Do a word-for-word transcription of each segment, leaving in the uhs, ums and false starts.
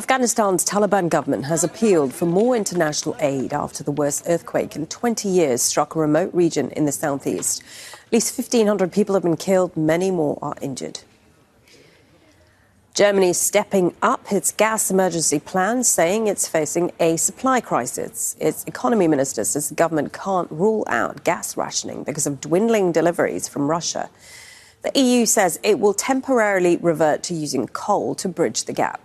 Afghanistan's Taliban government has appealed for more international aid after the worst earthquake in twenty years struck a remote region in the southeast. At least fifteen hundred people have been killed, many more are injured. Germany is stepping up its gas emergency plan, saying it's facing a supply crisis. Its economy minister says the government can't rule out gas rationing because of dwindling deliveries from Russia. The E U says it will temporarily revert to using coal to bridge the gap.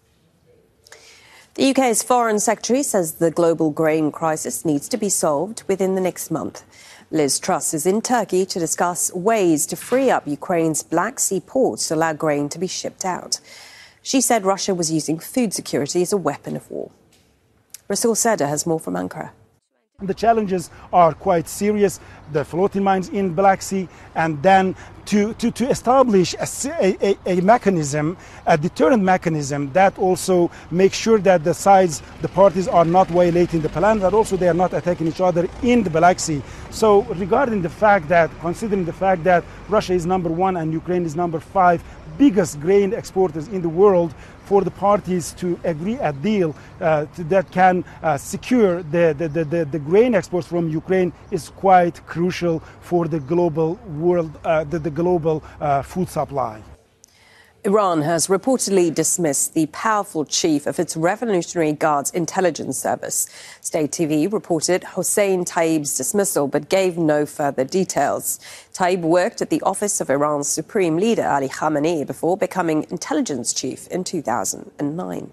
The U K's Foreign Secretary says the global grain crisis needs to be solved within the next month. Liz Truss is in Turkey to discuss ways to free up Ukraine's Black Sea ports to allow grain to be shipped out. She said Russia was using food security as a weapon of war. Rasul Seda has more from Ankara. The challenges are quite serious. The floating mines in Black Sea, and then to, to, to establish a, a, a mechanism, a deterrent mechanism that also makes sure that the sides, the parties are not violating the plan, that also they are not attacking each other in the Black Sea. So regarding the fact that, considering the fact that Russia is number one and Ukraine is number five biggest grain exporters in the world, for the parties to agree a deal uh, to, that can uh, secure the, the, the, the grain exports from Ukraine is quite crucial for the global world, uh, the, the global uh, food supply. Iran has reportedly dismissed the powerful chief of its Revolutionary Guard's intelligence service. State T V reported Hossein Taib's dismissal but gave no further details. Taib worked at the office of Iran's supreme leader Ali Khamenei before becoming intelligence chief in two thousand nine.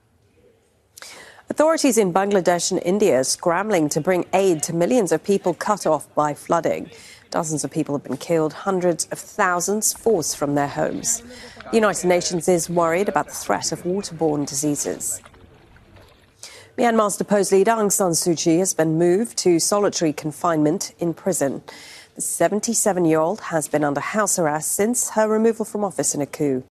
Authorities in Bangladesh and India are scrambling to bring aid to millions of people cut off by flooding. Dozens of people have been killed, hundreds of thousands forced from their homes. The United Nations is worried about the threat of waterborne diseases. Myanmar's deposed leader Aung San Suu Kyi has been moved to solitary confinement in prison. The seventy-seven-year-old has been under house arrest since her removal from office in a coup.